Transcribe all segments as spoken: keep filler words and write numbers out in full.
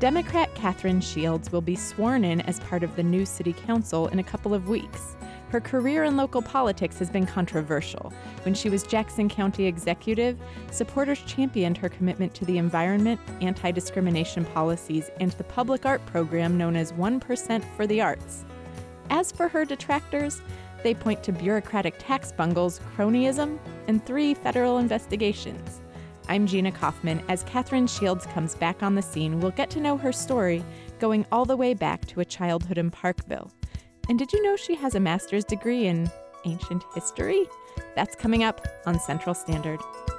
Democrat Catherine Shields will be sworn in as part of the new city council in a couple of weeks. Her career in local politics has been controversial. When she was Jackson County executive, supporters championed her commitment to the environment, anti-discrimination policies, and the public art program known as one percent for the Arts. As for her detractors, they point to bureaucratic tax bungles, cronyism, and three federal investigations. I'm Gina Kaufman. As Catherine Shields comes back on the scene, we'll get to know her story, going all the way back to a childhood in Parkville. And did you know she has a master's degree in ancient history? That's coming up on Central Standard.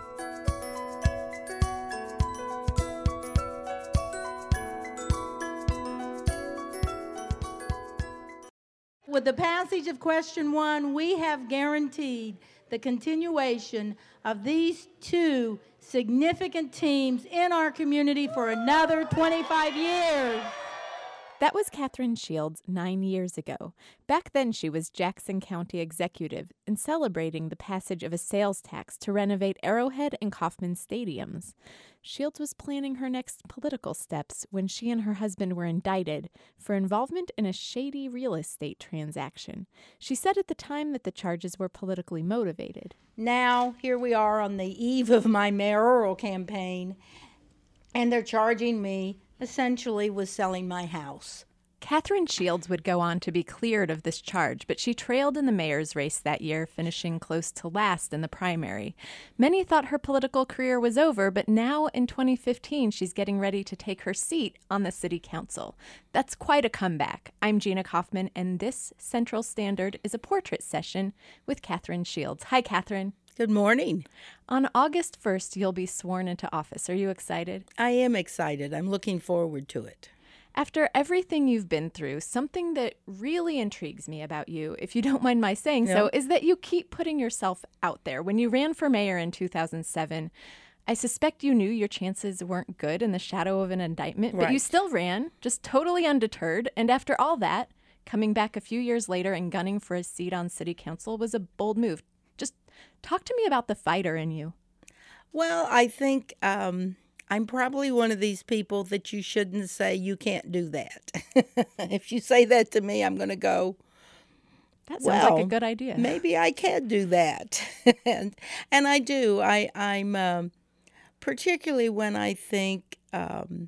With the passage of question one, we have guaranteed the continuation of these two significant teams in our community for another twenty-five years. That was Catherine Shields nine years ago. Back then, she was Jackson County executive and celebrating the passage of a sales tax to renovate Arrowhead and Kauffman stadiums. Shields was planning her next political steps when she and her husband were indicted for involvement in a shady real estate transaction. She said at the time that the charges were politically motivated. Now, here we are on the eve of my mayoral campaign, and they're charging me essentially with selling my house. Catherine Shields would go on to be cleared of this charge, but she trailed in the mayor's race that year, finishing close to last in the primary. Many thought her political career was over, but now in twenty fifteen, she's getting ready to take her seat on the city council. That's quite a comeback. I'm Gina Kaufman, and this Central Standard is a portrait session with Catherine Shields. Hi, Catherine. Good morning. On August first, you'll be sworn into office. Are you excited? I am excited. I'm looking forward to it. After everything you've been through, something that really intrigues me about you, if you don't mind my saying Yeah. so, is that you keep putting yourself out there. When you ran for mayor in two thousand seven, I suspect you knew your chances weren't good in the shadow of an indictment, but you Right. still ran, just totally undeterred. And after all that, coming back a few years later and gunning for a seat on city council was a bold move. Just talk to me about the fighter in you. Well, I think um, I'm probably one of these people that you shouldn't say you can't do that. If you say that to me, I'm going to go, That sounds like a well, good idea. maybe I can do that. and and I do. I, I'm um, particularly when I think um,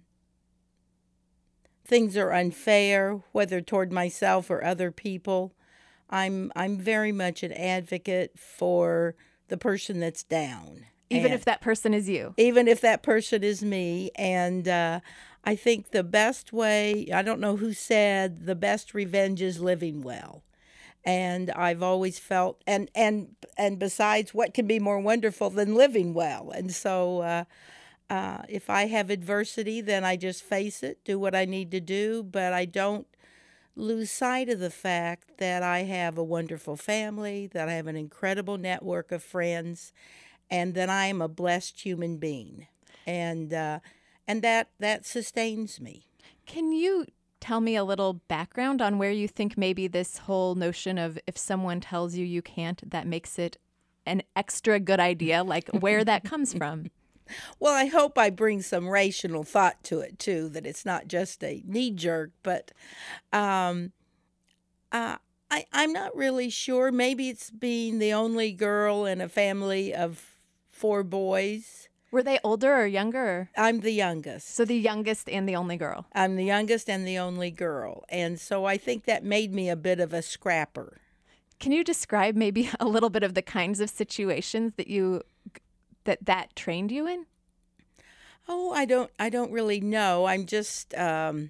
things are unfair, whether toward myself or other people. I'm I'm very much an advocate for the person that's down. Even And if that person is you. even if that person is me. And uh, I think the best way, I don't know who said, the best revenge is living well. And I've always felt, and and and besides, what can be more wonderful than living well? And so uh, uh, if I have adversity, then I just face it, do what I need to do, but I don't lose sight of the fact that I have a wonderful family, that I have an incredible network of friends, and that I am a blessed human being, and uh, and that that sustains me. Can you tell me a little background on where you think maybe this whole notion of if someone tells you you can't, that makes it an extra good idea, like where that comes from? Well, I hope I bring some rational thought to it too, that it's not just a knee jerk, but um, uh, I I'm not really sure. Maybe it's being the only girl in a family of four boys. Were they older or younger? I'm the youngest. So the youngest and the only girl. I'm the youngest and the only girl. And so I think that made me a bit of a scrapper. Can you describe maybe a little bit of the kinds of situations that you that that trained you in? Oh, I don't I don't really know. I'm just um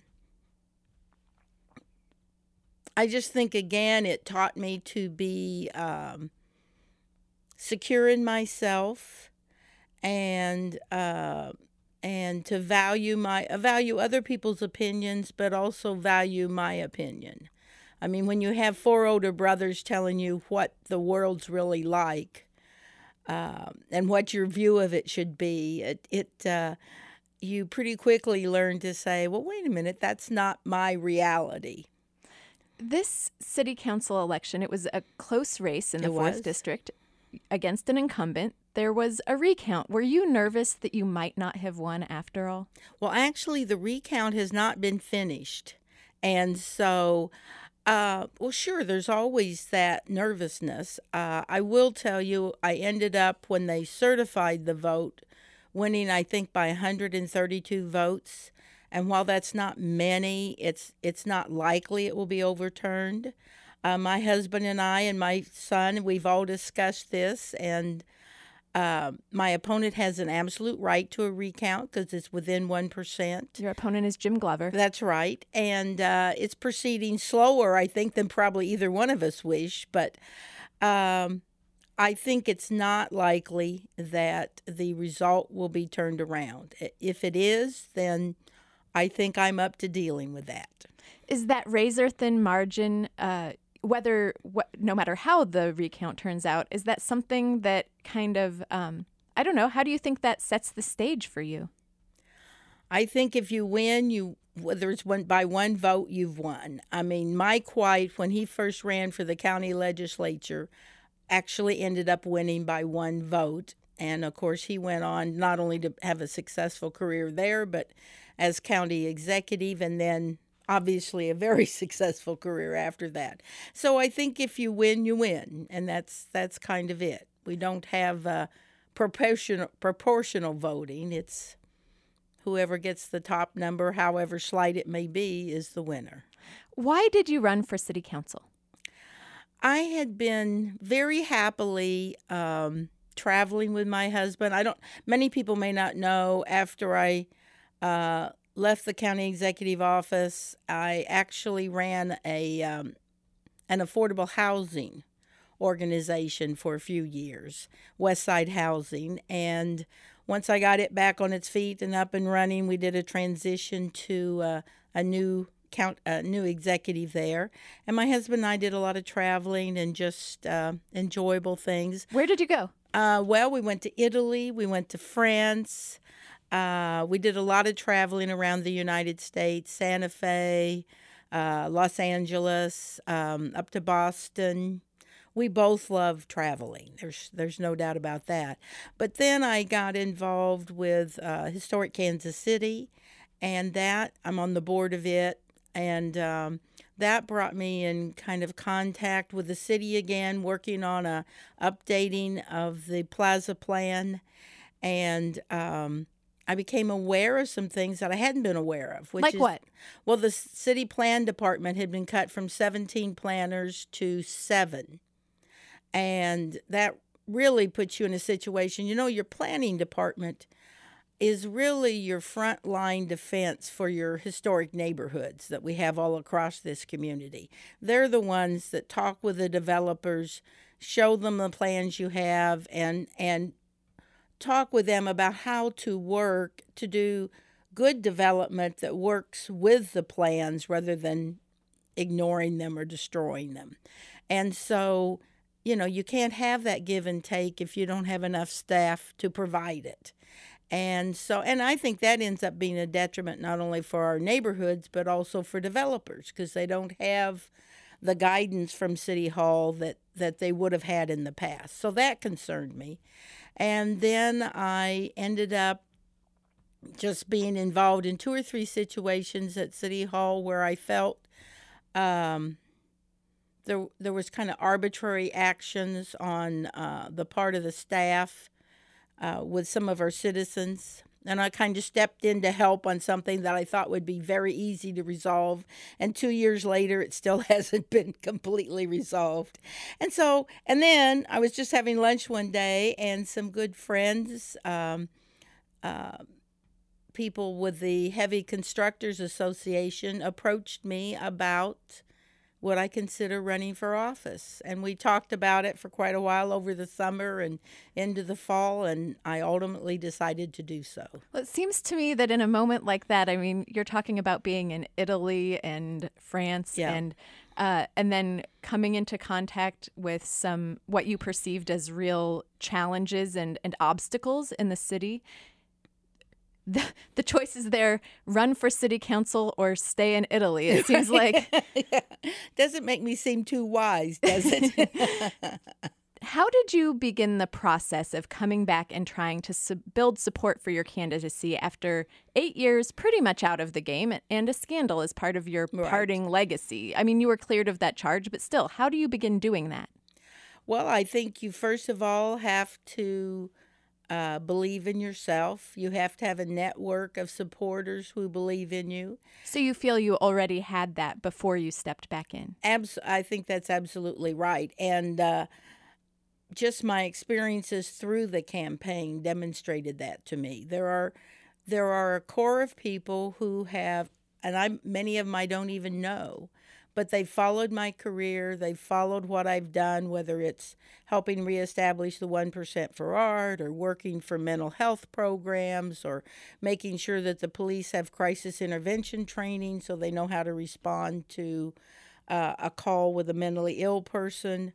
I just think again it taught me to be um secure in myself, and uh and to value my uh, value other people's opinions, but also value my opinion. I mean, when you have four older brothers telling you what the world's really like, um, and what your view of it should be, it, it uh, you pretty quickly learn to say, well, wait a minute, that's not my reality. This city council election, it was a close race in the It fourth was. district against an incumbent. there was a recount. Were you nervous that you might not have won after all? Well, actually, the recount has not been finished. And so, uh, well, sure, there's always that nervousness. Uh, I will tell you, I ended up, when they certified the vote, winning, I think, by one hundred thirty-two votes. And while that's not many, it's it's not likely it will be overturned. Uh, my husband and I and my son, we've all discussed this, and uh, my opponent has an absolute right to a recount because it's within one percent. Your opponent is Jim Glover. That's right. And uh, it's proceeding slower, I think, than probably either one of us wish. But um, I think it's not likely that the result will be turned around. If it is, then I think I'm up to dealing with that. Is that razor thin margin, uh, whether what, no matter how the recount turns out, is that something that kind of, um, I don't know, how do you think that sets the stage for you? I think if you win, you whether it's one by one vote, you've won. I mean, Mike White, when he first ran for the county legislature, actually ended up winning by one vote. And of course, he went on not only to have a successful career there, but as county executive, and then obviously a very successful career after that. So I think if you win, you win, and that's that's kind of it. We don't have uh, proportional proportional voting. It's whoever gets the top number, however slight it may be, is the winner. Why did you run for city council? I had been very happily um, traveling with my husband. I don't. Many people may not know. After I uh, left the county executive office, I actually ran a um, an affordable housing organization for a few years, Westside Housing, and once I got it back on its feet and up and running, we did a transition to uh, a new count a new executive there, and my husband and I did a lot of traveling and just uh, enjoyable things. Where did you go? Uh, well, we went to Italy, we went to France, uh, we did a lot of traveling around the United States, Santa Fe, uh, Los Angeles, um, up to Boston. We both love traveling. There's there's no doubt about that. But then I got involved with uh, Historic Kansas City, and that I'm on the board of it. And um, that brought me in kind of contact with the city again, working on a updating of the plaza plan. And um, I became aware of some things that I hadn't been aware of. Which like is, what? Well, the city plan department had been cut from seventeen planners to seven. And that really puts you in a situation, you know, your planning department is really your frontline defense for your historic neighborhoods that we have all across this community. They're the ones that talk with the developers, show them the plans you have, and and talk with them about how to work to do good development that works with the plans rather than ignoring them or destroying them. And so, you know, you can't have that give and take if you don't have enough staff to provide it. And so, and I think that ends up being a detriment not only for our neighborhoods, but also for developers, because they don't have the guidance from City Hall that, that they would have had in the past. So that concerned me. And then I ended up just being involved in two or three situations at City Hall where I felt um, there, there was kind of arbitrary actions on uh, the part of the staff Uh, with some of our citizens, and I kind of stepped in to help on something that I thought would be very easy to resolve, and two years later it still hasn't been completely resolved. And so, and then I was just having lunch one day, and some good friends, um, uh, people with the Heavy Constructors Association, approached me about what I consider running for office. And we talked about it for quite a while over the summer and into the fall, and I ultimately decided to do so. Well, it seems to me that in a moment like that, I mean, you're talking about being in Italy and France, yeah. and uh, and then coming into contact with some what you perceived as real challenges and, and obstacles in the city. The, the choice is there, run for city council or stay in Italy. It seems like. Yeah. Doesn't make me seem too wise, does it? How did you begin the process of coming back and trying to su- build support for your candidacy after eight years pretty much out of the game and a scandal as part of your Right. parting legacy? I mean, you were cleared of that charge, but still, how do you begin doing that? Well, I think you first of all have to uh, believe in yourself. You have to have a network of supporters who believe in you. So you feel you already had that before you stepped back in? Abs- I think that's absolutely right. And uh, just my experiences through the campaign demonstrated that to me. There are there are a core of people who have, and I many of them I don't even know, but they followed my career. They followed what I've done, whether it's helping reestablish the one percent for art, or working for mental health programs, or making sure that the police have crisis intervention training so they know how to respond to uh, a call with a mentally ill person,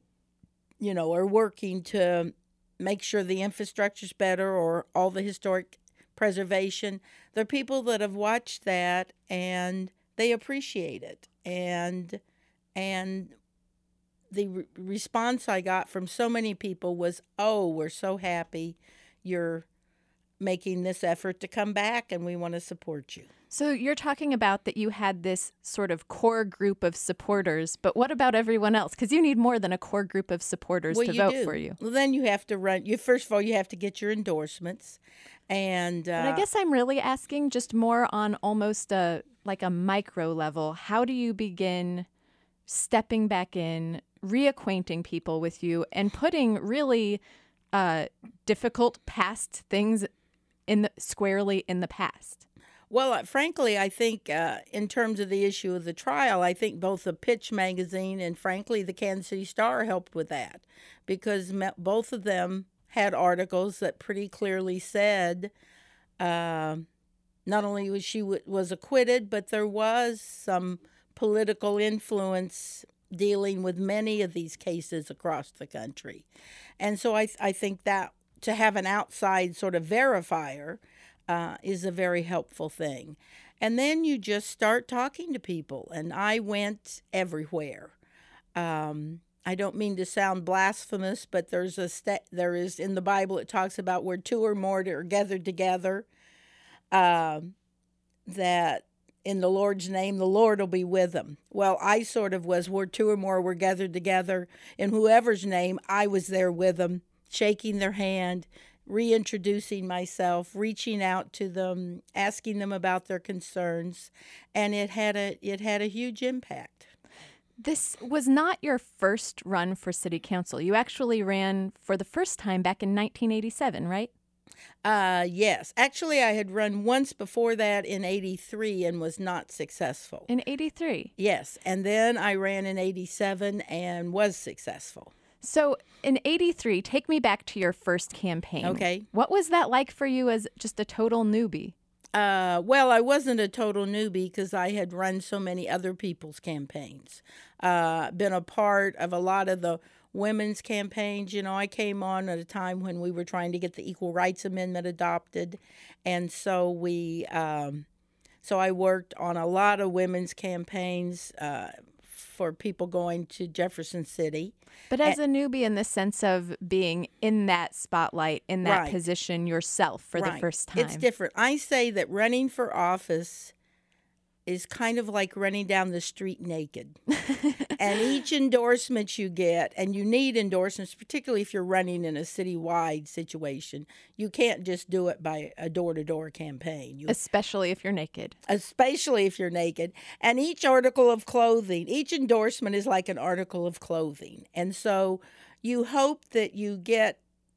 you know, or working to make sure the infrastructure's better or all the historic preservation. There are people that have watched that and they appreciate it. And and the re- response I got from so many people was, "Oh, we're so happy you're making this effort to come back and we want to support you." So you're talking about that you had this sort of core group of supporters, but what about everyone else? Because you need more than a core group of supporters Well, to you vote do. for you. Well, then you have to run. You first of all, you have to get your endorsements, and uh, But I guess I'm really asking just more on almost a like a micro level. How do you begin stepping back in, reacquainting people with you, and putting really uh, difficult past things in the, squarely in the past? Well, uh, frankly, I think uh, in terms of the issue of the trial, I think both the Pitch magazine and, frankly, the Kansas City Star helped with that, because me- both of them had articles that pretty clearly said uh, not only was she w- was acquitted, but there was some political influence dealing with many of these cases across the country. And so I, th- I think that to have an outside sort of verifier Uh, is a very helpful thing. And then you just start talking to people. And I went everywhere. Um, I don't mean to sound blasphemous, but there's a st- there is in the Bible, it talks about where two or more are gathered together, uh, that in the Lord's name, the Lord will be with them. Well, I sort of was where two or more were gathered together. In whoever's name, I was there with them, shaking their hand, reintroducing myself, reaching out to them, asking them about their concerns, and it had a it had a huge impact. This was not your first run for city council. You actually ran for the first time back in nineteen eighty-seven, right? Uh, yes. Actually, I had run once before that in eighty-three and was not successful. In eighty-three. Yes, and then I ran in eighty-seven and was successful. So in eighty-three, take me back to your first campaign. Okay. What was that like for you as just a total newbie? Uh, well, I wasn't a total newbie because I had run so many other people's campaigns. Uh, been a part of a lot of the women's campaigns. You know, I came on at a time when we were trying to get the Equal Rights Amendment adopted, and so we, um, so I worked on a lot of women's campaigns uh, for people going to Jefferson City. But as a newbie, in the sense of being in that spotlight, in that Right. position yourself for Right. the first time. It's different. I say that running for office is kind of like running down the street naked. And each endorsement you get, and you need endorsements, particularly if you're running in a citywide situation, you can't just do it by a door-to-door campaign. You, Especially if you're naked. especially if you're naked. And each article of clothing, each endorsement is like an article of clothing. And so you hope that you get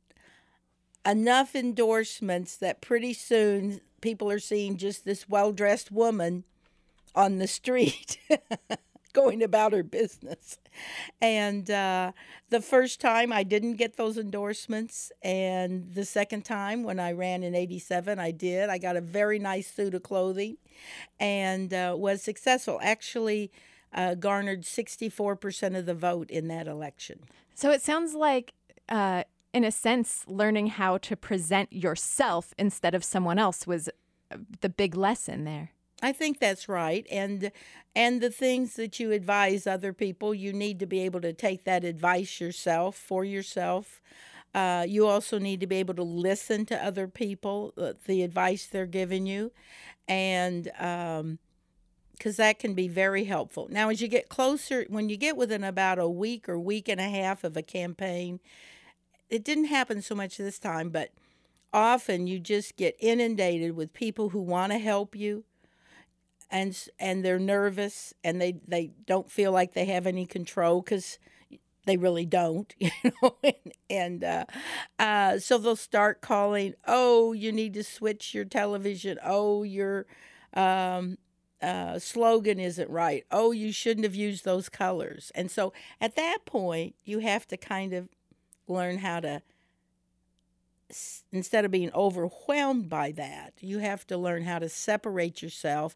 enough endorsements that pretty soon people are seeing just this well-dressed woman on the street going about her business. And uh, the first time I didn't get those endorsements, and the second time when I ran in eighty-seven, I did. I got a very nice suit of clothing and uh, was successful. Actually uh, garnered sixty-four percent of the vote in that election. So it sounds like, uh, in a sense, learning how to present yourself instead of someone else was the big lesson there. I think that's right. And and the things that you advise other people, you need to be able to take that advice yourself for yourself. Uh, you also need to be able to listen to other people, uh, the advice they're giving you, and um, because that can be very helpful. Now, as you get closer, when you get within about a week or week and a half of a campaign, it didn't happen so much this time, but often you just get inundated with people who want to help you, and and they're nervous, and they, they don't feel like they have any control because they really don't, you know, and, and uh, uh, so they'll start calling, oh, you need to switch your television, oh, your um, uh, slogan isn't right, oh, you shouldn't have used those colors. And so at that point, you have to kind of learn how to, instead of being overwhelmed by that, you have to learn how to separate yourself,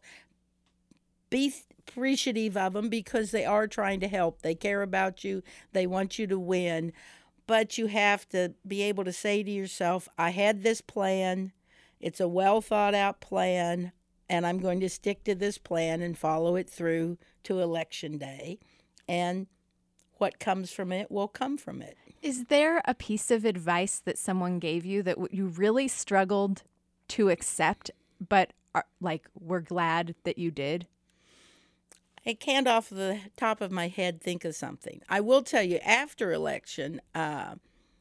be appreciative of them because they are trying to help. They care about you. They want you to win. But you have to be able to say to yourself, I had this plan. It's a well thought out plan, and I'm going to stick to this plan and follow it through to Election Day. And what comes from it will come from it. Is there a piece of advice that someone gave you that you really struggled to accept, but are, like were glad that you did? I can't off the top of my head think of something. I will tell you, after election, uh,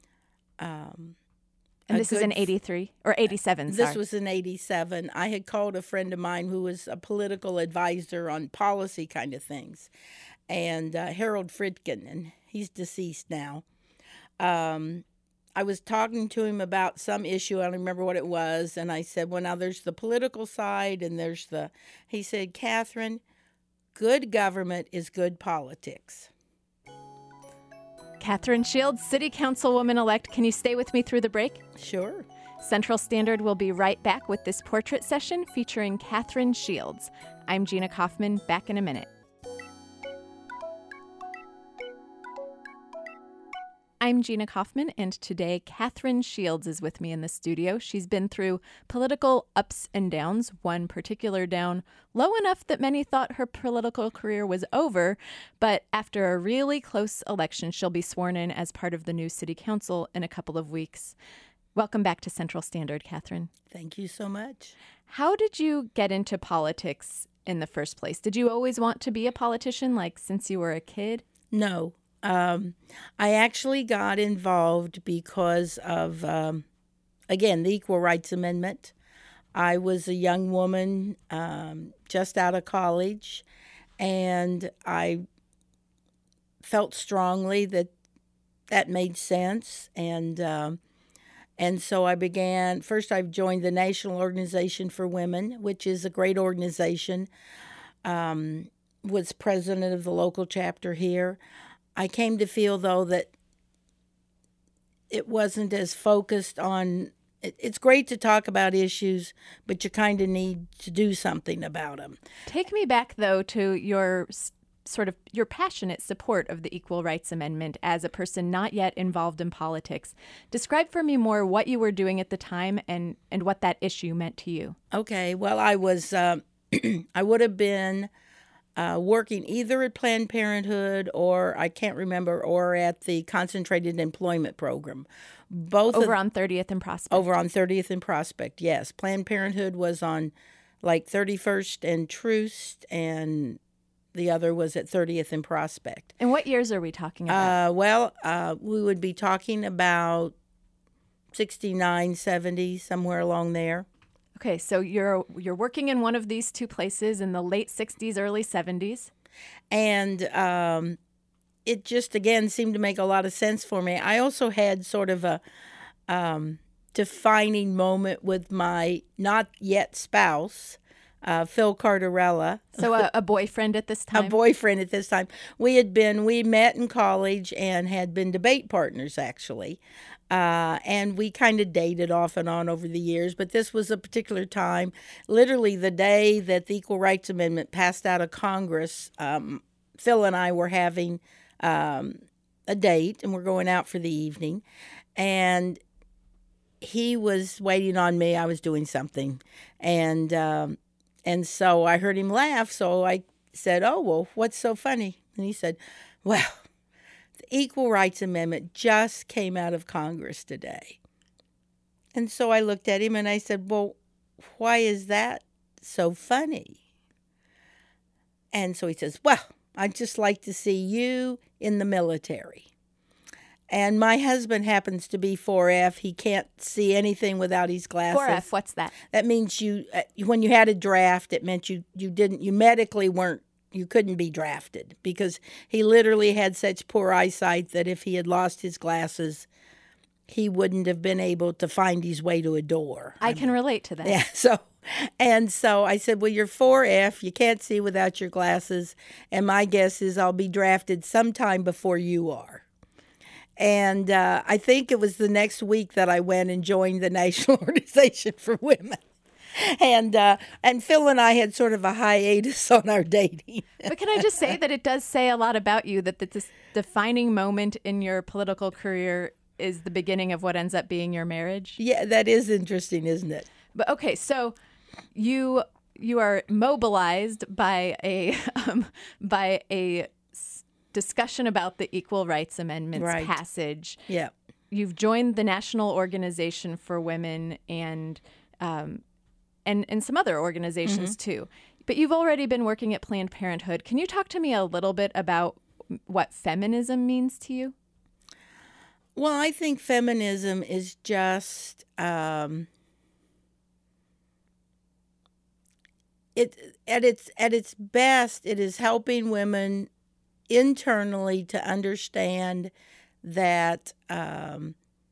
um, and this is in eighty-three or eighty-seven, this sorry. was in eighty-seven. I had called a friend of mine who was a political advisor on policy kind of things, and uh, Harold Fritkin, and he's deceased now. Um, I was talking to him about some issue. I don't remember what it was, and I said, well, now there's the political side, and there's the, he said, Catherine, good government is good politics. Catherine Shields, City Councilwoman-elect. Can you stay with me through the break? Sure. Central Standard will be right back with this portrait session featuring Catherine Shields. I'm Gina Kaufman, back in a minute. I'm Gina Kaufman, and today Catherine Shields is with me in the studio. She's been through political ups and downs, one particular down low enough that many thought her political career was over, but after a really close election, she'll be sworn in as part of the new city council in a couple of weeks. Welcome back to Central Standard, Catherine. Thank you so much. How did you get into politics in the first place? Did you always want to be a politician, like since you were a kid? No. Um, I actually got involved because of, um, again, the Equal Rights Amendment. I was a young woman um, just out of college, and I felt strongly that that made sense. And um, and so I began, first I joined the National Organization for Women, which is a great organization, um, was president of the local chapter here. I came to feel, though, that it wasn't as focused on, it, it's great to talk about issues, but you kind of need to do something about them. Take me back, though, to your sort of your passionate support of the Equal Rights Amendment as a person not yet involved in politics. Describe for me more what you were doing at the time and, and what that issue meant to you. Okay, well, I was, uh, I would have been Uh, working either at Planned Parenthood or, I can't remember, or at the Concentrated Employment Program. Both Over of, on thirtieth and Prospect. Over on thirtieth and Prospect, yes. Planned Parenthood was on like thirty-first and Troost, and the other was at thirtieth and Prospect. And what years are we talking about? Uh, well, uh, we would be talking about sixty-nine, seventy, somewhere along there. Okay, so you're you're working in one of these two places in the late sixties, early seventies. And um, it just, again, seemed to make a lot of sense for me. I also had sort of a um, defining moment with my not yet spouse, uh, Phil Cardarella. So a, a boyfriend at this time? A boyfriend at this time. We had been, we met in college and had been debate partners, actually. Uh, and we kind of dated off and on over the years, but this was a particular time, literally the day that the Equal Rights Amendment passed out of Congress. Um, Phil and I were having um, a date, and we're going out for the evening, and he was waiting on me. I was doing something, and um, And so I heard him laugh, so I said, "Oh, well, what's so funny?" And he said, "Well, the Equal Rights Amendment just came out of Congress today." And so I looked at him and I said, "Well, why is that so funny?" And so he says, "Well, I'd just like to see you in the military." And my husband happens to be four F. He can't see anything without his glasses. four F, what's that? That means you, uh, when you had a draft, it meant you, you didn't, you medically weren't, you couldn't be drafted, because he literally had such poor eyesight that if he had lost his glasses, he wouldn't have been able to find his way to a door. I, I can mean, relate to that. Yeah. So, and so I said, "Well, you're four F. You can't see without your glasses. And my guess is I'll be drafted sometime before you are." And uh, I think it was the next week that I went and joined the National Organization for Women. And uh, and Phil and I had sort of a hiatus on our dating. But can I just say that it does say a lot about you, that this defining moment in your political career is the beginning of what ends up being your marriage? Yeah, that is interesting, isn't it? But okay, so you you are mobilized by a um, by a discussion about the Equal Rights Amendment's right. passage. Yeah. You've joined the National Organization for Women and um, and and some other organizations mm-hmm. too. But you've already been working at Planned Parenthood. Can you talk to me a little bit about what feminism means to you? Well, I think feminism is just um, it at its at its best. It is helping women internally to understand that um,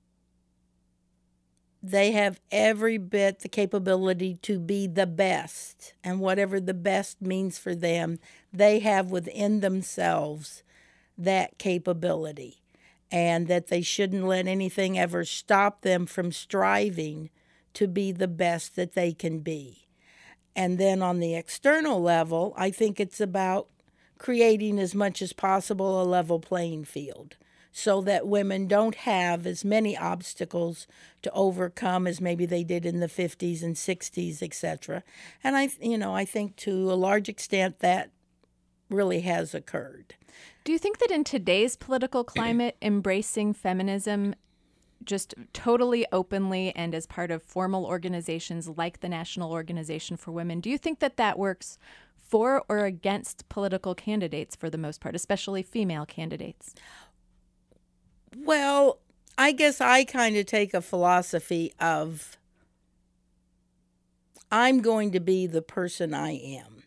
they have every bit the capability to be the best, and whatever the best means for them, they have within themselves that capability, and that they shouldn't let anything ever stop them from striving to be the best that they can be. And then on the external level, I think it's about creating as much as possible a level playing field so that women don't have as many obstacles to overcome as maybe they did in the fifties and sixties, et cetera. And I, you know, I think to a large extent that really has occurred. Do you think that in today's political climate, embracing feminism just totally openly and as part of formal organizations like the National Organization for Women, do you think that that works for or against political candidates for the most part, especially female candidates? Well, I guess I kind of take a philosophy of I'm going to be the person I am.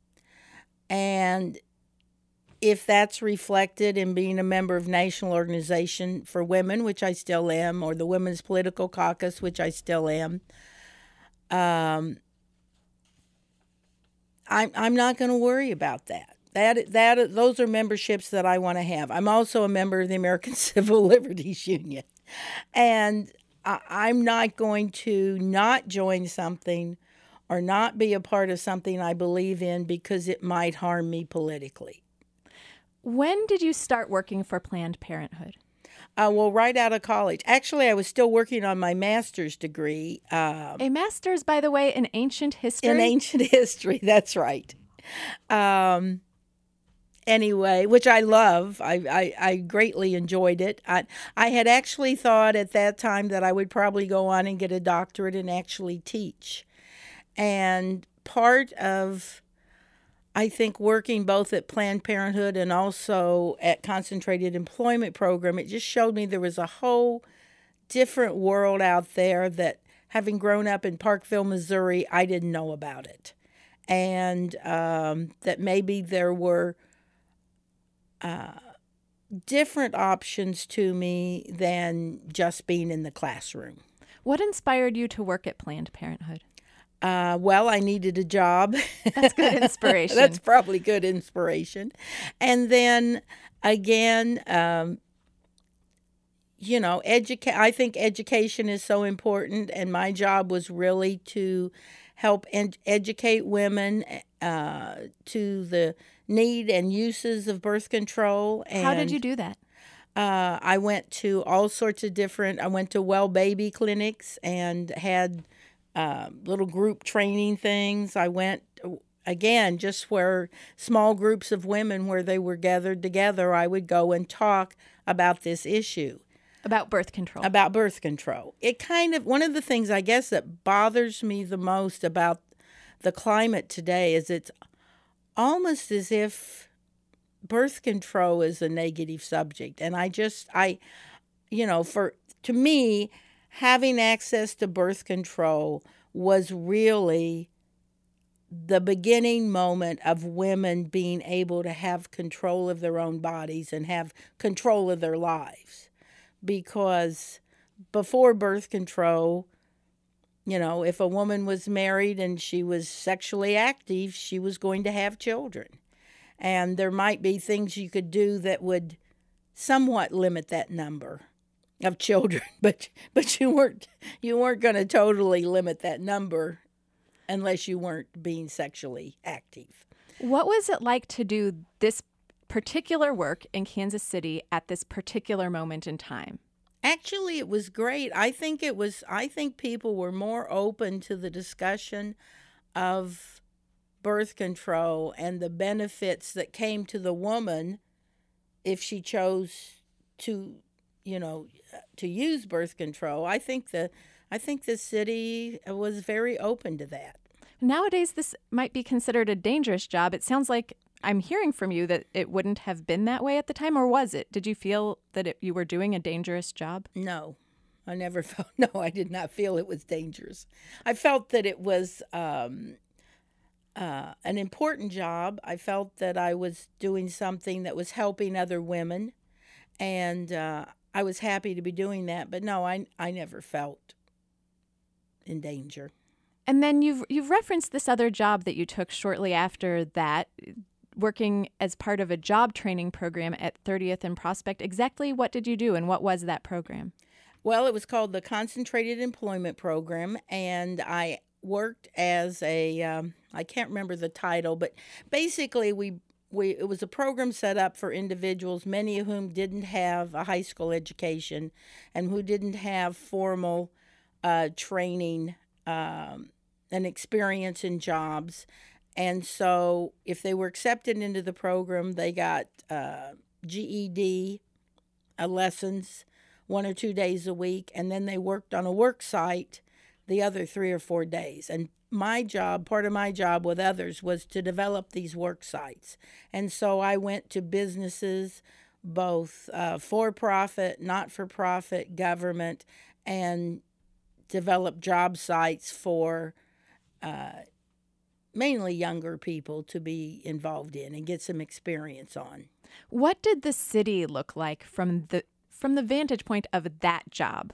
And if that's reflected in being a member of National Organization for Women, which I still am, or the Women's Political Caucus, which I still am, um, I'm I'm not going to worry about that. That that those are memberships that I want to have. I'm also a member of the American Civil Liberties Union, and I, I'm not going to not join something or not be a part of something I believe in because it might harm me politically. When did you start working for Planned Parenthood? Uh, well, right out of college. Actually, I was still working on my master's degree. Um, a master's, by the way, in ancient history? In ancient history, that's right. Um, anyway, which I love. I, I, I greatly enjoyed it. I, I had actually thought at that time that I would probably go on and get a doctorate and actually teach. And part of, I think, working both at Planned Parenthood and also at Concentrated Employment Program, it just showed me there was a whole different world out there that, having grown up in Parkville, Missouri, I didn't know about it. And um, that maybe there were uh, different options to me than just being in the classroom. What inspired you to work at Planned Parenthood? Uh, well, I needed a job. That's good inspiration. That's probably good inspiration. And then again, um, you know, educa- I think education is so important, and my job was really to help ed- educate women uh, to the need and uses of birth control. And how did you do that? Uh, I went to all sorts of different, I went to well baby clinics and had uh, little group training things. I went, again, just where small groups of women where they were gathered together, I would go and talk about this issue. About birth control. About birth control. It kind of, one of the things I guess that bothers me the most about the climate today is it's almost as if birth control is a negative subject. And I just, I, you know, for, to me, having access to birth control was really the beginning moment of women being able to have control of their own bodies and have control of their lives. Because before birth control, you know, if a woman was married and she was sexually active, she was going to have children. And there might be things you could do that would somewhat limit that number of children, but but you weren't you weren't going to totally limit that number unless you weren't being sexually active. What was it like to do this particular work in Kansas City at this particular moment in time? Actually, it was great. I think it was I think people were more open to the discussion of birth control and the benefits that came to the woman if she chose to, you know, to use birth control. I think the I think the city was very open to that. Nowadays, this might be considered a dangerous job. It sounds like I'm hearing from you that it wouldn't have been that way at the time, or was it? Did you feel that it, you were doing a dangerous job? No, I never felt, no, I did not feel it was dangerous. I felt that it was um, uh, an important job. I felt that I was doing something that was helping other women, and uh, I was happy to be doing that. But no, I, I never felt in danger. And then you've you've referenced this other job that you took shortly after that, working as part of a job training program at thirtieth and Prospect. Exactly what did you do, and what was that program? Well, it was called the Concentrated Employment Program, and I worked as a, um, I can't remember the title, but basically we, we it was a program set up for individuals, many of whom didn't have a high school education and who didn't have formal uh, training um an experience in jobs. And so if they were accepted into the program, they got uh, G E D uh, lessons one or two days a week, and then they worked on a work site the other three or four days. And my job, part of my job with others, was to develop these work sites. And so I went to businesses, both uh, for-profit, not-for-profit, government, and developed job sites for Uh, mainly younger people to be involved in and get some experience on. What did the city look like from the from the vantage point of that job?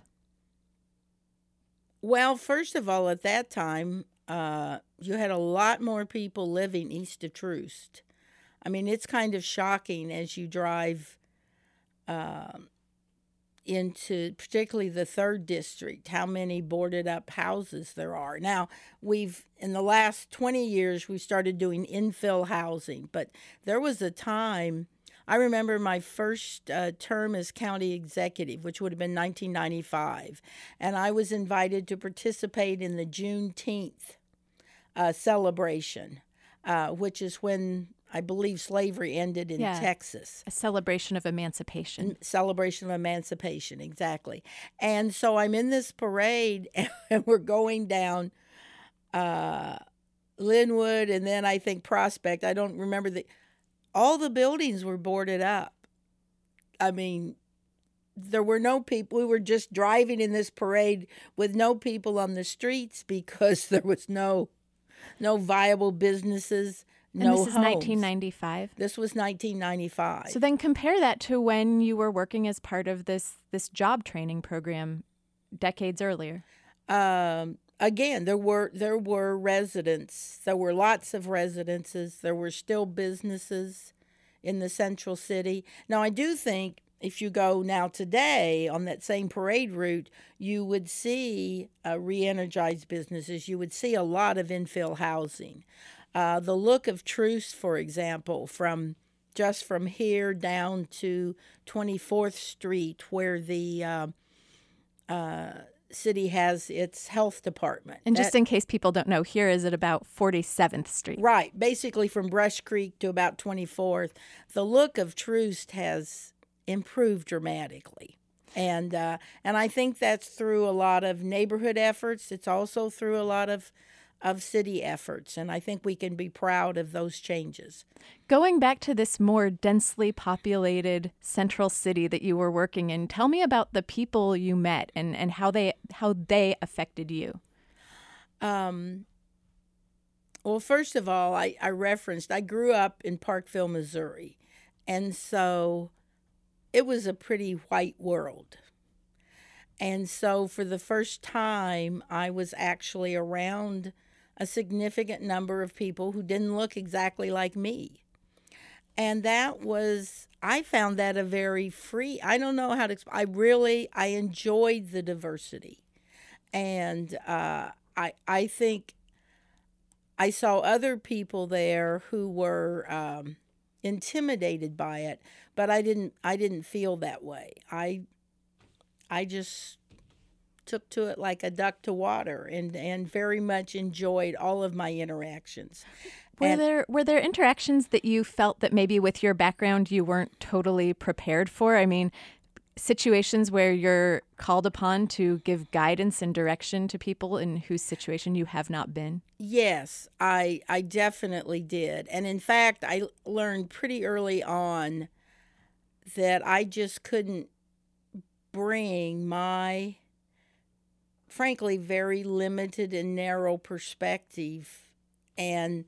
Well, first of all, at that time, uh, you had a lot more people living east of Troost. I mean, it's kind of shocking as you drive uh, into particularly the third district, how many boarded up houses there are. Now, we've, in the last twenty years, we started doing infill housing, but there was a time, I remember my first uh, term as county executive, which would have been nineteen ninety-five, and I was invited to participate in the Juneteenth uh, celebration, uh, which is when I believe slavery ended in Yeah. Texas. A celebration of emancipation. Celebration of emancipation, exactly. And so I'm in this parade, and we're going down uh, Linwood, and then I think Prospect. I don't remember the. All the buildings were boarded up. I mean, there were no people. We were just driving in this parade with no people on the streets because there was no, no viable businesses. And no this is homes. nineteen ninety-five. This was nineteen ninety-five. So then compare that to when you were working as part of this this job training program decades earlier. Um, again, there were there were residents. There were lots of residences. There were still businesses in the central city. Now, I do think if you go now today on that same parade route, you would see uh, re-energized businesses. You would see a lot of infill housing. Uh, the look of Troost, for example, from just from here down to twenty-fourth Street, where the uh, uh, city has its health department. And just That- in case people don't know, here is at about forty-seventh Street. Right, basically from Brush Creek to about twenty-fourth. The look of Troost has improved dramatically. And uh, and I think that's through a lot of neighborhood efforts. It's also through a lot of of city efforts, and I think we can be proud of those changes. Going back to this more densely populated central city that you were working in, tell me about the people you met and, and how they how they affected you. Um, well, first of all, I, I referenced I grew up in Parkville, Missouri, and so it was a pretty white world. And so for the first time, I was actually around a significant number of people who didn't look exactly like me. And that was, I found that a very free, I don't know how to explain, I really, I enjoyed the diversity. And uh, I, I think I saw other people there who were um, intimidated by it, but I didn't, I didn't feel that way. I, I just took to it like a duck to water, and, and very much enjoyed all of my interactions. Were And- there were there interactions that you felt that maybe with your background you weren't totally prepared for? I mean, situations where you're called upon to give guidance and direction to people in whose situation you have not been? Yes, I I definitely did. And in fact, I learned pretty early on that I just couldn't bring my frankly very limited and narrow perspective and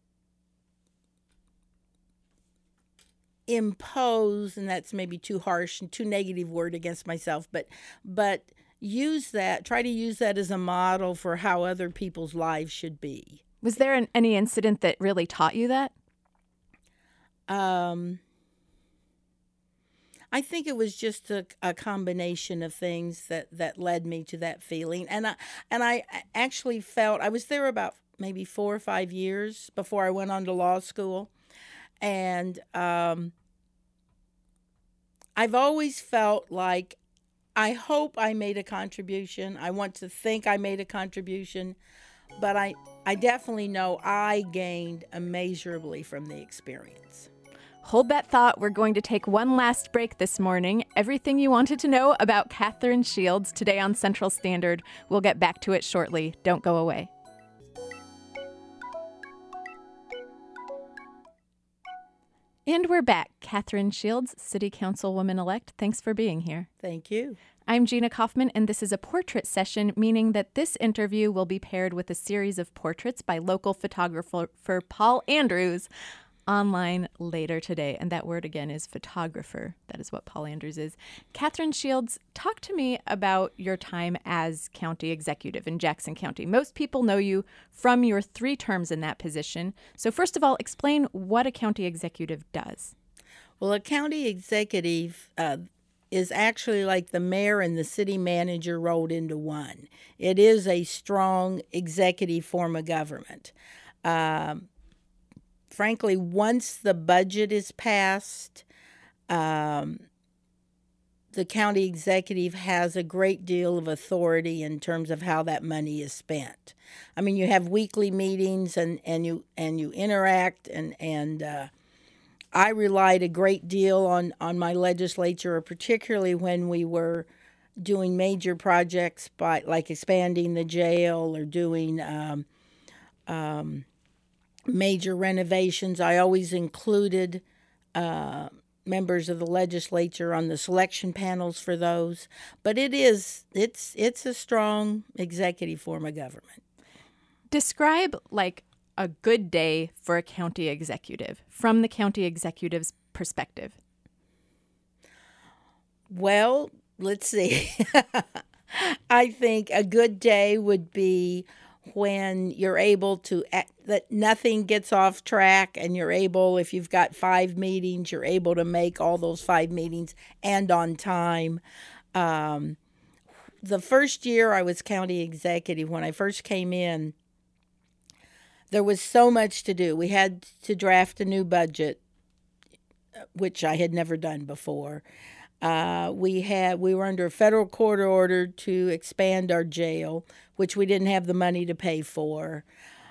impose, and that's maybe too harsh and too negative word against myself, but but use that, try to use that as a model for how other people's lives should be. Was there an, any incident that really taught you that? Um, I think it was just a, a combination of things that, that led me to that feeling. And I, and I actually felt, I was there about maybe four or five years before I went on to law school. And um, I've always felt like I hope I made a contribution. I want to think I made a contribution, but I, I definitely know I gained immeasurably from the experience. Hold that thought. We're going to take one last break this morning. Everything you wanted to know about Catherine Shields today on Central Standard. We'll get back to it shortly. Don't go away. And we're back. Catherine Shields, City Councilwoman-elect. Thanks for being here. Thank you. I'm Gina Kaufman, and this is a portrait session, meaning that this interview will be paired with a series of portraits by local photographer Paul Andrews online later today. And that word again is photographer. That is what Paul Andrews is. Catherine Shields, talk to me about your time as county executive in Jackson County. Most people know you from your three terms in that position. So first of all, explain what a county executive does. Well, a county executive uh, is actually like the mayor and the city manager rolled into one. It is a strong executive form of government. Um, frankly, once the budget is passed, um, the county executive has a great deal of authority in terms of how that money is spent. I mean, you have weekly meetings and, and you and you interact, and and uh, I relied a great deal on, on my legislature, particularly when we were doing major projects by like expanding the jail or doing um, um, major renovations. I always included uh, members of the legislature on the selection panels for those. But it is it's it's a strong executive form of government. Describe like a good day for a county executive from the county executive's perspective. Well, let's see. I think a good day would be when you're able to, that nothing gets off track, and you're able, if you've got five meetings, you're able to make all those five meetings and on time. Um, the first year I was county executive, when I first came in, there was so much to do. We had to draft a new budget, which I had never done before. Uh, we had we were under a federal court order to expand our jail, which we didn't have the money to pay for.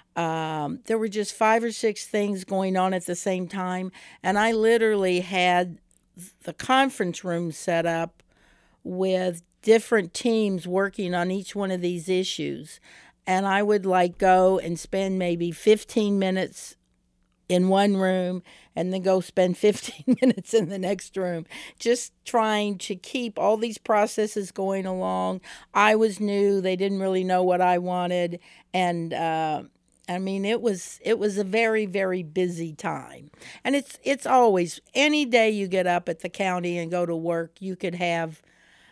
Um, there were just five or six things going on at the same time, and I literally had the conference room set up with different teams working on each one of these issues. And I would like go and spend maybe fifteen minutes in one room and then go spend fifteen minutes in the next room, just trying to keep all these processes going along. I was new. They didn't really know what I wanted. And, uh, I mean, it was it was a very, very busy time. And it's it's always, any day you get up at the county and go to work, you could have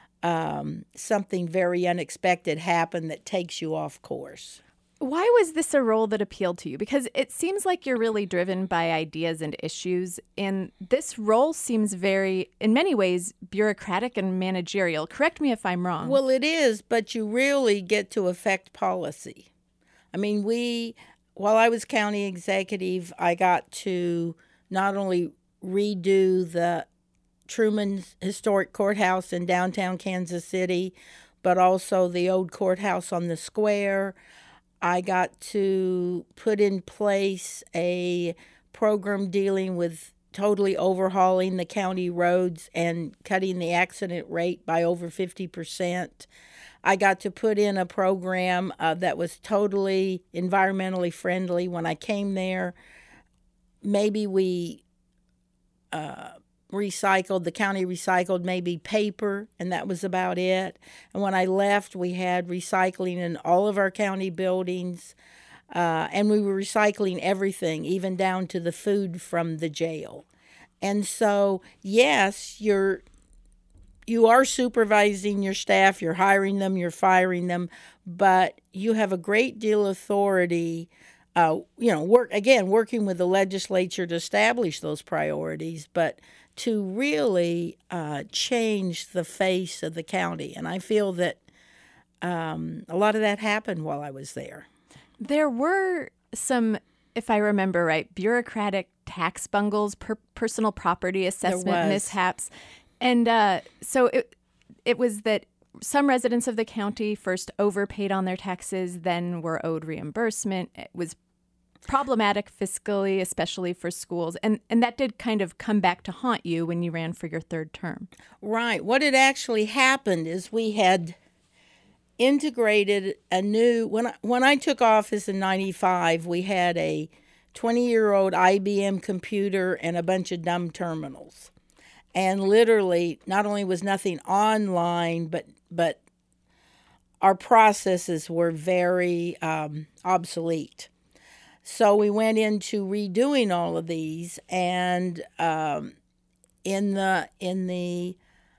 um, something very unexpected happen that takes you off course. Why was this a role that appealed to you? Because it seems like you're really driven by ideas and issues, and this role seems very, in many ways, bureaucratic and managerial. Correct me if I'm wrong. Well, it is, but you really get to affect policy. I mean, we, while I was county executive, I got to not only redo the Truman Historic Courthouse in downtown Kansas City, but also the old courthouse on the square. I got to put in place a program dealing with totally overhauling the county roads and cutting the accident rate by over fifty percent. I got to put in a program uh, that was totally environmentally friendly. When I came there, maybe we uh, recycled, the county recycled maybe paper, and that was about it. And when I left, we had recycling in all of our county buildings, uh, and we were recycling everything, even down to the food from the jail. And so, yes, you're you are supervising your staff, you're hiring them, you're firing them, but you have a great deal of authority. Uh, you know, work again, working with the legislature to establish those priorities, but to really uh, change the face of the county. And I feel that um, a lot of that happened while I was there. There were some, if I remember right, bureaucratic tax bungles, per- personal property assessment mishaps. And uh, so it it was that some residents of the county first overpaid on their taxes, then were owed reimbursement. It was problematic fiscally, especially for schools. And and that did kind of come back to haunt you when you ran for your third term. Right. What had actually happened is we had integrated a new, when I, when I took office in ninety-five, we had a twenty-year-old I B M computer and a bunch of dumb terminals. And literally, not only was nothing online, but but our processes were very um, obsolete. So we went into redoing all of these, and um, in the in the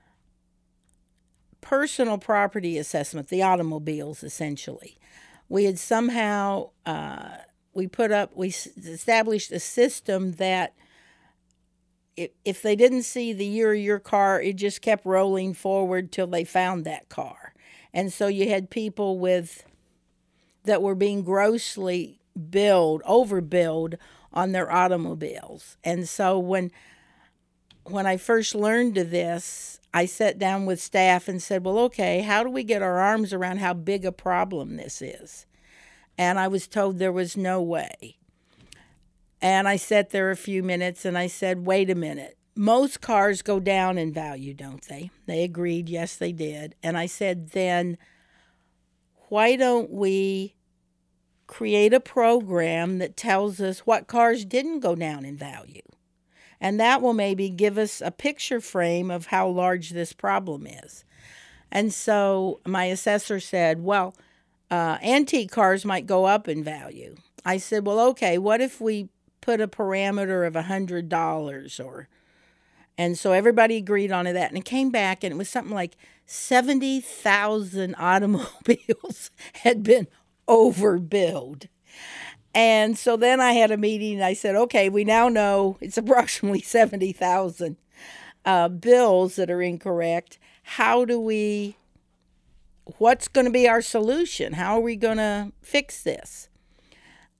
personal property assessment, the automobiles essentially, we had somehow uh, we put up we established a system that if if they didn't see the year of your car, it just kept rolling forward till they found that car, and so you had people with that were being grossly billed, overbilled on their automobiles. And so when when I first learned of this, I sat down with staff and said, well, okay, how do we get our arms around how big a problem this is? And I was told there was no way. And I sat there a few minutes and I said, wait a minute. Most cars go down in value, don't they? They agreed, yes, they did. And I said, then why don't we create a program that tells us what cars didn't go down in value? And that will maybe give us a picture frame of how large this problem is. And so my assessor said, well, uh, antique cars might go up in value. I said, well, okay, what if we put a parameter of one hundred dollars? Or, and so everybody agreed on that. And it came back, and it was something like seventy thousand automobiles had been overbilled. And so then I had a meeting and I said, okay, we now know it's approximately seventy thousand uh, bills that are incorrect. How do we, what's going to be our solution? How are we going to fix this?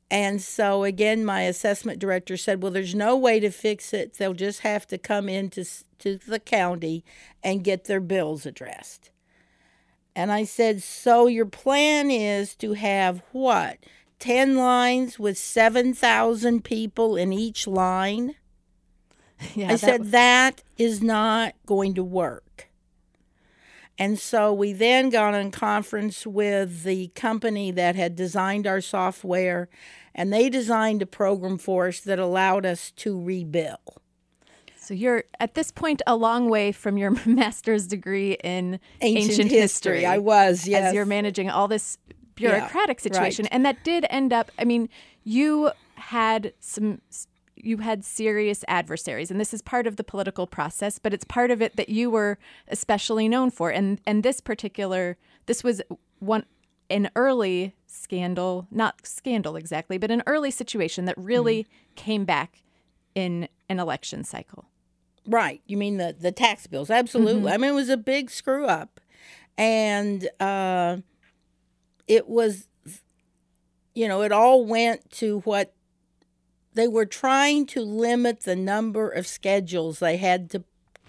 And so, again, my assessment director said, well, there's no way to fix it. They'll just have to come into to the county and get their bills addressed. And I said, so your plan is to have what? ten lines with seven thousand people in each line? Yeah, I that said, was... that is not going to work. And so we then got in conference with the company that had designed our software, and they designed a program for us that allowed us to rebill. So you're, at this point, a long way from your master's degree in ancient, ancient history. history. I was, yes. As you're managing all this bureaucratic yeah, situation. Right. And that did end up, I mean, you had some... you had serious adversaries, and this is part of the political process, but it's part of it that you were especially known for. And and this particular, this was one an early scandal, not scandal exactly, but an early situation that really mm-hmm. came back in an election cycle. Right. You mean the, the tax bills. Absolutely. Mm-hmm. I mean, it was a big screw up. And uh, it was, you know, it all went to what they were trying to limit the number of schedules they had to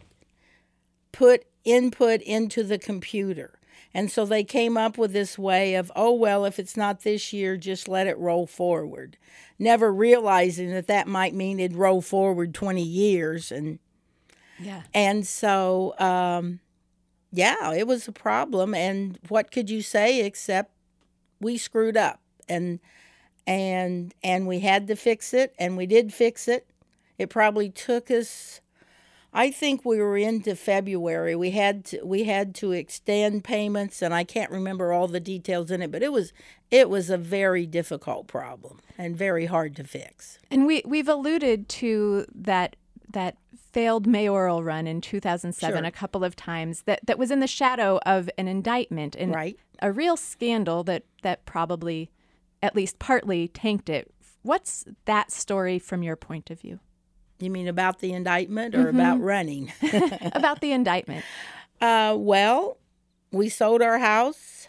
put input into the computer. And so they came up with this way of, oh, well, if it's not this year, just let it roll forward. Never realizing that that might mean it'd roll forward twenty years. And yeah. And so, um, yeah, it was a problem. And what could you say except we screwed up? And And and we had to fix it, and we did fix it. It probably took us, I think we were into February. We had to we had to extend payments, and I can't remember all the details in it, but it was it was a very difficult problem and very hard to fix. And we we've alluded to that that failed mayoral run in two thousand seven Sure. a couple of times that, that was in the shadow of an indictment and right. a real scandal that that probably at least partly tanked it. What's that story from your point of view? You mean about the indictment or mm-hmm. about running? About the indictment. Uh, well, we sold our house,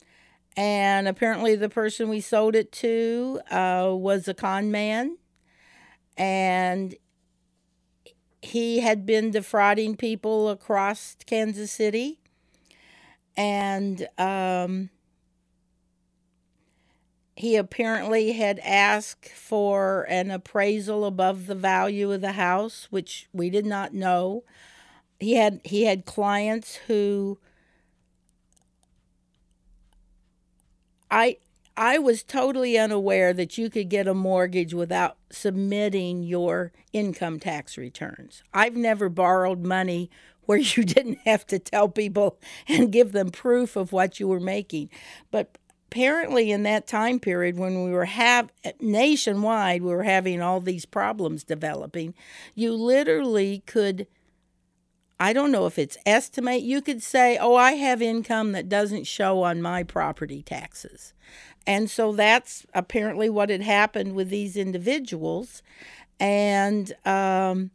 and apparently the person we sold it to uh, was a con man, and he had been defrauding people across Kansas City, and um he apparently had asked for an appraisal above the value of the house, which we did not know. He had he had clients who I I was totally unaware that you could get a mortgage without submitting your income tax returns. I've never borrowed money where you didn't have to tell people and give them proof of what you were making. But apparently in that time period when we were have nationwide, we were having all these problems developing, you literally could, I don't know if it's estimate, you could say, oh, I have income that doesn't show on my property taxes. And so that's apparently what had happened with these individuals. And um,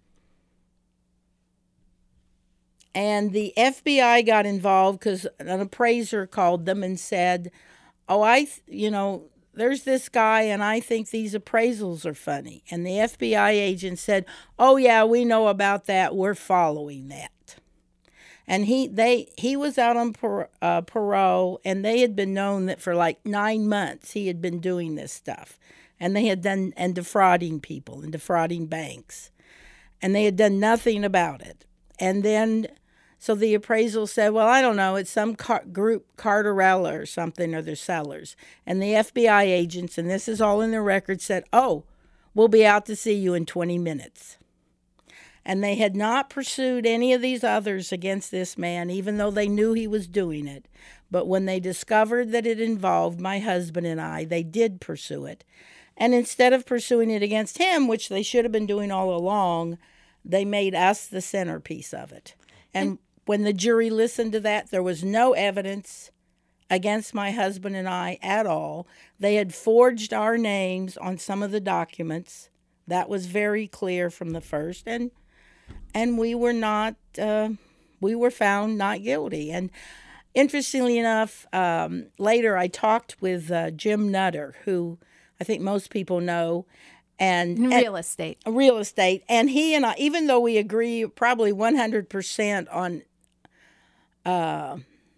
and the F B I got involved because an appraiser called them and said, oh, I, you know, there's this guy, and I think these appraisals are funny. And the F B I agent said, oh, yeah, we know about that. We're following that. And he they he was out on par, uh, parole, and they had been known that for like nine months he had been doing this stuff. And they had done, and defrauding people and defrauding banks. And they had done nothing about it. And then, so the appraisal said, well, I don't know, it's some car- group, Cardarella or something, or their sellers. And the F B I agents, and this is all in the record, said, oh, we'll be out to see you in twenty minutes. And they had not pursued any of these others against this man, even though they knew he was doing it. But when they discovered that it involved my husband and I, they did pursue it. And instead of pursuing it against him, which they should have been doing all along, they made us the centerpiece of it. And when the jury listened to that, there was no evidence against my husband and I at all. They had forged our names on some of the documents. That was very clear from the first. And and we were not, uh, we were found not guilty. And interestingly enough, um, later I talked with uh, Jim Nutter, who I think most people know. And, In and real estate. real estate. And he and I, even though we agree probably one hundred percent on uh,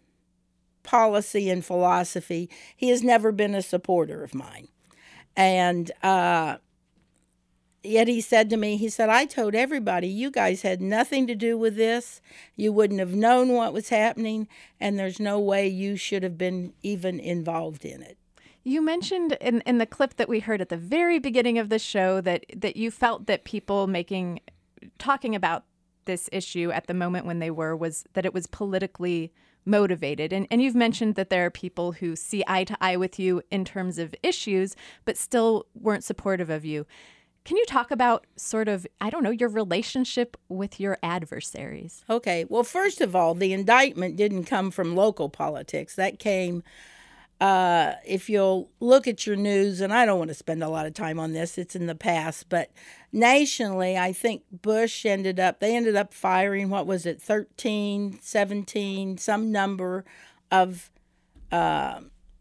policy and philosophy, he has never been a supporter of mine. And uh, yet he said to me, he said, I told everybody, you guys had nothing to do with this. You wouldn't have known what was happening, and there's no way you should have been even involved in it. You mentioned in, in the clip that we heard at the very beginning of the show that, that you felt that people making, talking about this issue at the moment when they were, was that it was politically motivated. And, and you've mentioned that there are people who see eye to eye with you in terms of issues, but still weren't supportive of you. Can you talk about sort of, I don't know, your relationship with your adversaries? Okay. Well, first of all, the indictment didn't come from local politics. That came Uh, if you'll look at your news, and I don't want to spend a lot of time on this, it's in the past, but nationally, I think Bush ended up, they ended up firing, what was it, thirteen, seventeen, some number of uh,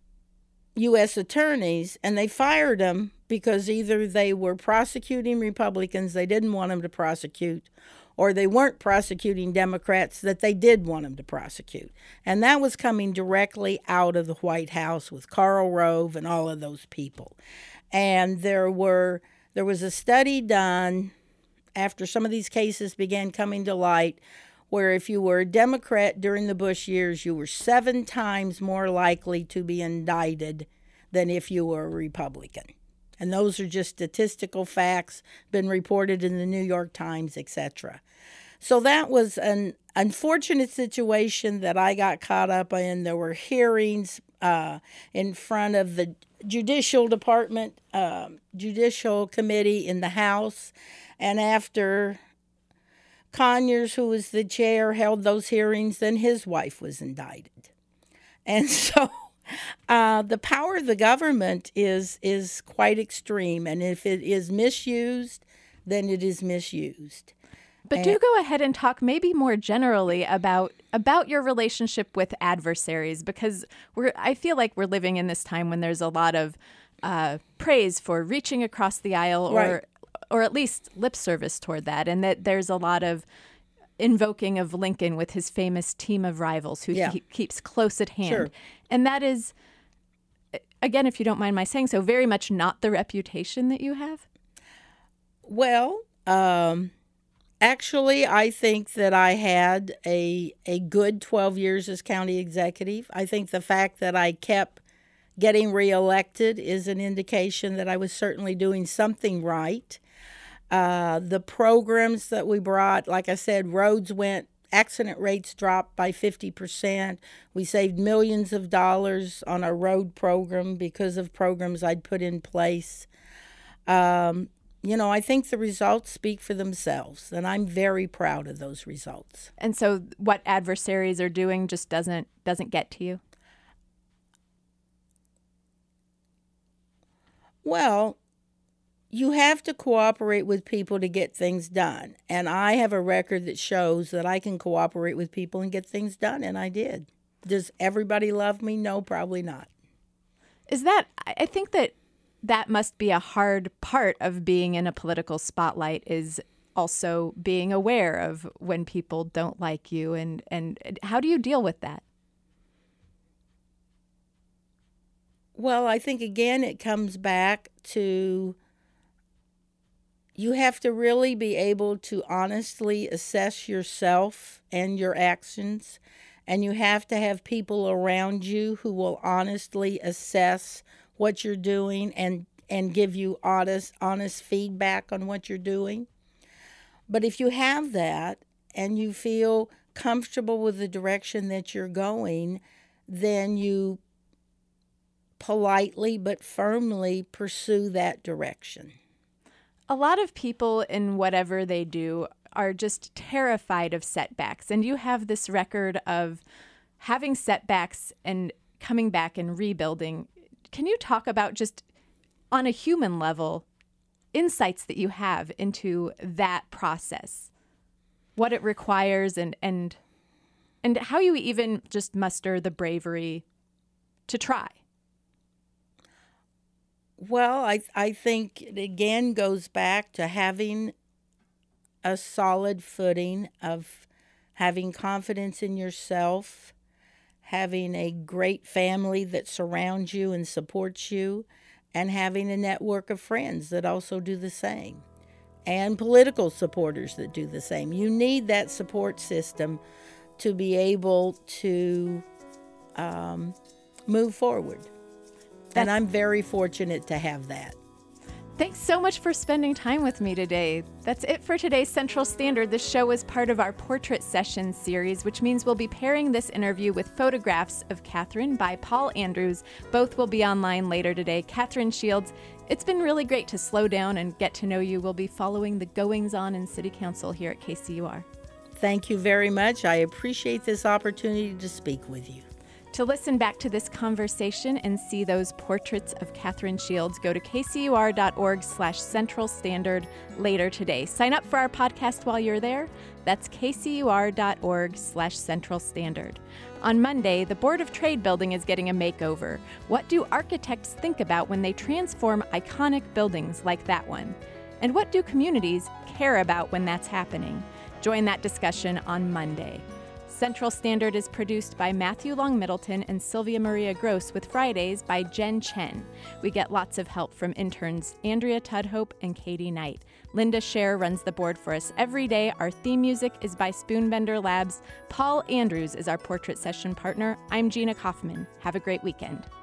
U S attorneys, and they fired them because either they were prosecuting Republicans they didn't want them to prosecute, or they weren't prosecuting Democrats that they did want them to prosecute. And that was coming directly out of the White House with Karl Rove and all of those people. And there were there was a study done after some of these cases began coming to light where if you were a Democrat during the Bush years, you were seven times more likely to be indicted than if you were a Republican. And those are just statistical facts, been reported in the New York Times, et cetera. So that was an unfortunate situation that I got caught up in. There were hearings uh, in front of the Judicial Department, uh, Judicial Committee in the House. And after Conyers, who was the chair, held those hearings, then his wife was indicted. And so Uh, the power of the government is is quite extreme, and if it is misused, then it is misused. But and, do go ahead and talk maybe more generally about about your relationship with adversaries, because we're I feel like we're living in this time when there's a lot of uh, praise for reaching across the aisle, or right. or at least lip service toward that, and that there's a lot of invoking of Lincoln with his famous team of rivals who yeah. he keeps close at hand. Sure. And that is, again, if you don't mind my saying so, very much not the reputation that you have. Well, um, actually, I think that I had a a good twelve years as county executive. I think the fact that I kept getting reelected is an indication that I was certainly doing something right. Uh, the programs that we brought, like I said, roads went, accident rates dropped by fifty percent. We saved millions of dollars on our road program because of programs I'd put in place. Um, you know, I think the results speak for themselves, and I'm very proud of those results. And so what adversaries are doing just doesn't doesn't get to you? Well, you have to cooperate with people to get things done. And I have a record that shows that I can cooperate with people and get things done, and I did. Does everybody love me? No, probably not. Is that, I think that that must be a hard part of being in a political spotlight, is also being aware of when people don't like you. And, and how do you deal with that? Well, I think, again, it comes back to you have to really be able to honestly assess yourself and your actions, and you have to have people around you who will honestly assess what you're doing and, and give you honest, honest feedback on what you're doing. But if you have that and you feel comfortable with the direction that you're going, then you politely but firmly pursue that direction. A lot of people in whatever they do are just terrified of setbacks. And you have this record of having setbacks and coming back and rebuilding. Can you talk about, just on a human level, insights that you have into that process, what it requires, and and and how you even just muster the bravery to try? Well, I I think it again goes back to having a solid footing of having confidence in yourself, having a great family that surrounds you and supports you, and having a network of friends that also do the same, and political supporters that do the same. You need that support system to be able to um, move forward. And I'm very fortunate to have that. Thanks so much for spending time with me today. That's it for today's Central Standard. This show is part of our Portrait Sessions series, which means we'll be pairing this interview with photographs of Catherine by Paul Andrews. Both will be online later today. Catherine Shields, it's been really great to slow down and get to know you. We'll be following the goings-on in City Council here at K C U R. Thank you very much. I appreciate this opportunity to speak with you. To listen back to this conversation and see those portraits of Catherine Shields, go to kcur.org slash Central Standard later today. Sign up for our podcast while you're there. That's kcur.org slash Central Standard. On Monday, the Board of Trade building is getting a makeover. What do architects think about when they transform iconic buildings like that one? And what do communities care about when that's happening? Join that discussion on Monday. Central Standard is produced by Matthew Long Middleton and Sylvia Maria Gross, with Fridays by Jen Chen. We get lots of help from interns Andrea Tudhope and Katie Knight. Linda Scher runs the board for us every day. Our theme music is by Spoonbender Labs. Paul Andrews is our portrait session partner. I'm Gina Kaufman. Have a great weekend.